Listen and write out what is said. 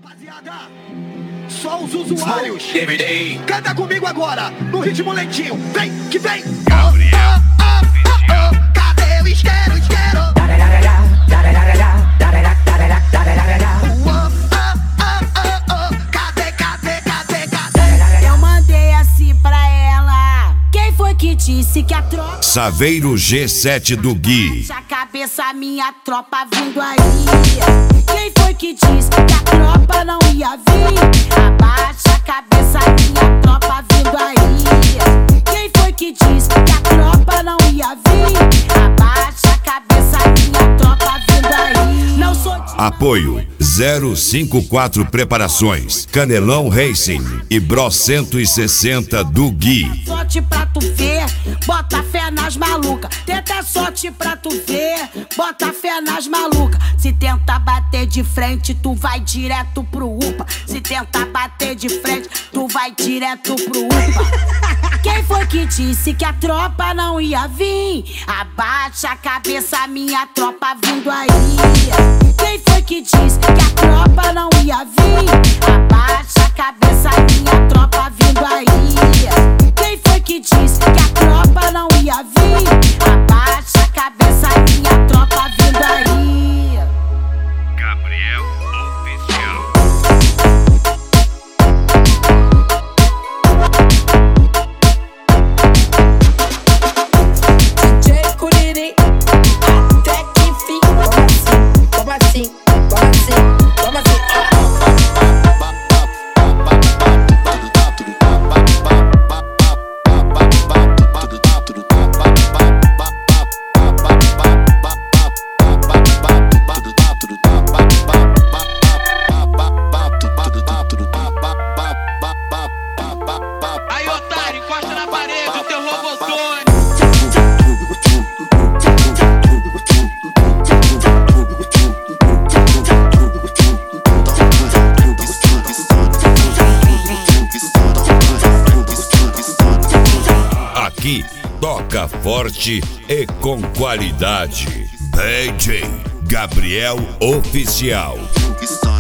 Rapaziada, só os usuários. Canta comigo agora, no ritmo lentinho. Vem, que vem. Gabriel. Cadê o isqueiro, isqueiro? Cadê? Eu mandei assim pra ela. Quem foi que disse que a tropa... Saveiro G7 do Gui. A cabeça, minha tropa vindo aí. Quem foi que disse que a tropa não ia vir? Abaixa a cabeça, minha tropa vindo aí. Quem foi que disse que a tropa não ia vir? Abaixa a cabeça, minha tropa vindo aí. Não sou de... Apoio 054 Preparações, Canelão Racing e Bro 160 do Gui. Sorte pra tu ver, bota fé nas malucas. Tenta sorte pra tu ver, bota fé nas malucas. Se tenta bater de frente, tu vai direto pro UPA. Se tenta bater de frente, tu vai direto pro UPA. Quem foi que disse que a tropa não ia vir? Abaixa a cabeça, minha tropa vindo aí. Quem foi que disse que a tropa não ia vir? Abaixa a cabeça, minha tropa vindo aí. Quem foi que disse que a tropa não ia vir? Abaixa a cabeça, minha tropa vindo aí. Gabriel Oficial. DJ Curiri, até que enfim. Como assim? Como assim? Como assim? Aí, otário, encosta na parede, o teu robotone. Aqui toca forte e com qualidade. DJ Gabriel Oficial.